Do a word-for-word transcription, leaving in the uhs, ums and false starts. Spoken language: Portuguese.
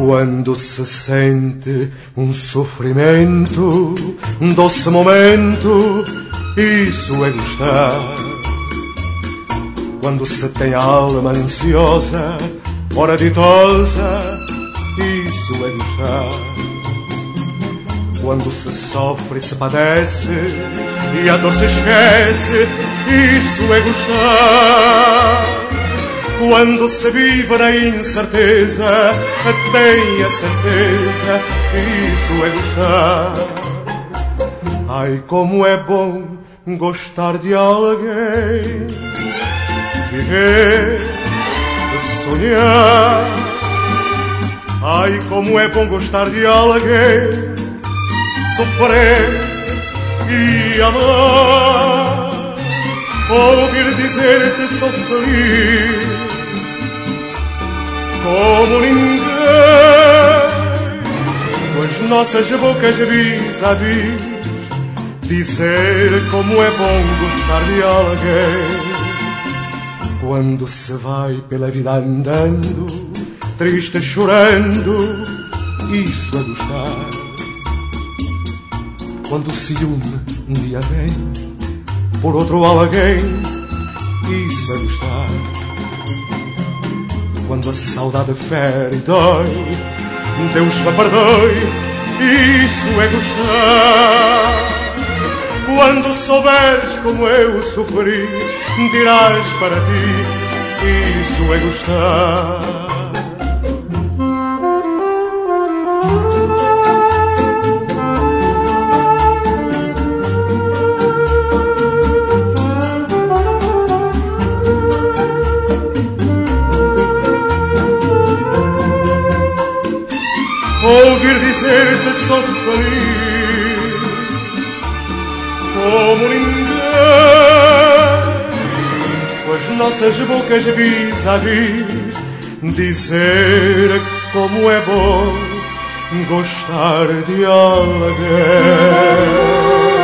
Quando se sente um sofrimento, um doce momento, isso é gostar. Quando se tem a alma ansiosa, ora ditosa, isso é gostar. Quando se sofre e se padece e a dor se esquece, isso é gostar. Quando se vive na incerteza, tenha certeza, isso é gostar. Ai, como é bom gostar de alguém, viver, sonhar. Ai, como é bom gostar de alguém, sofrer e amar. Ouvir dizer-te sou feliz como ninguém, com as nossas bocas vis a vis, dizer como é bom gostar de alguém. Quando se vai pela vida andando, triste chorando, isso é gostar. Quando o ciúme um dia vem por outro alguém, isso é gostar. Quando a saudade fere e dói, Deus me perdoe, isso é gostar. Quando souberes como eu sofri, dirás para ti, isso é gostar. Ouvir dizer-te sou feliz como ninguém, com as nossas bocas vis a vis, dizer como é bom gostar de alguém.